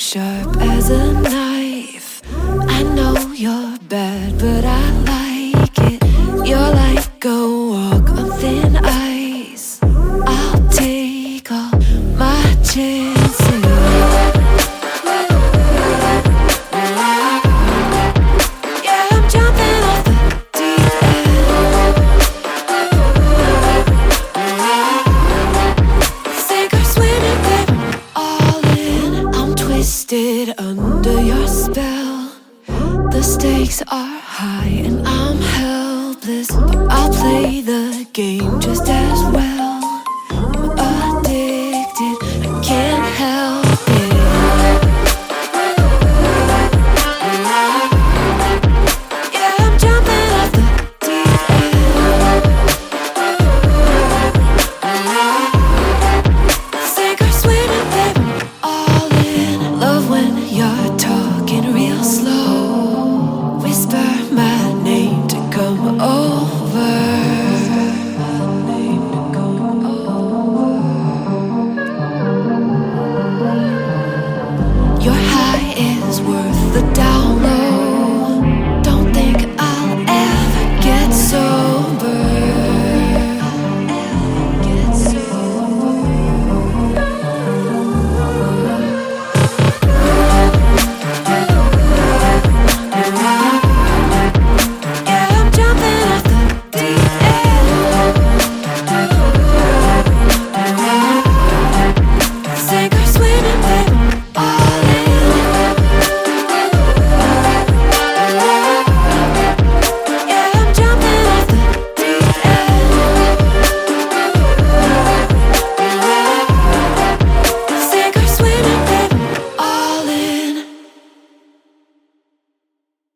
sharp as a knife. I know you're bad, but I like it. You're like a walk on thin ice. I'll take all my chances. Yeah, I'm jumping off the deep end. Sink or swim and baby, all in. I'm twisted under your spell. The stakes are high and I'm helpless, but I'll play the game just as well.